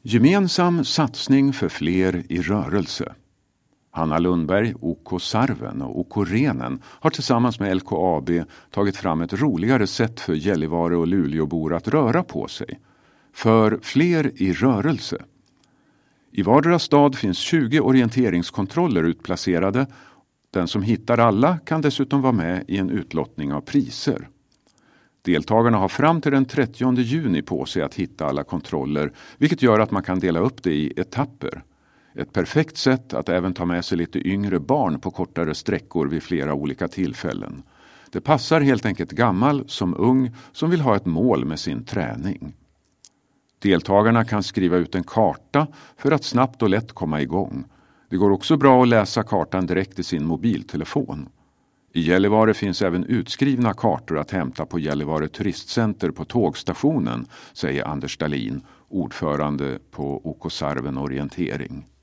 Gemensam satsning för fler i rörelse. Hanna Lundberg, OK Sarven och OK Renen har tillsammans med LKAB tagit fram ett roligare sätt för Gällivare och Luleåbor att röra på sig. För fler i rörelse. I vardera stad finns 20 orienteringskontroller utplacerade. Den som hittar alla kan dessutom vara med i en utlottning av priser. Deltagarna har fram till den 30 juni på sig att hitta alla kontroller, vilket gör att man kan dela upp det i etapper. Ett perfekt sätt att även ta med sig lite yngre barn på kortare sträckor vid flera olika tillfällen. Det passar helt enkelt gammal som ung som vill ha ett mål med sin träning. Deltagarna kan skriva ut en karta för att snabbt och lätt komma igång. Det går också bra att läsa kartan direkt i sin mobiltelefon. I Gällivare finns även utskrivna kartor att hämta på Gällivare turistcenter på tågstationen, säger Anders Dahlin, ordförande på OK Sarven Orientering.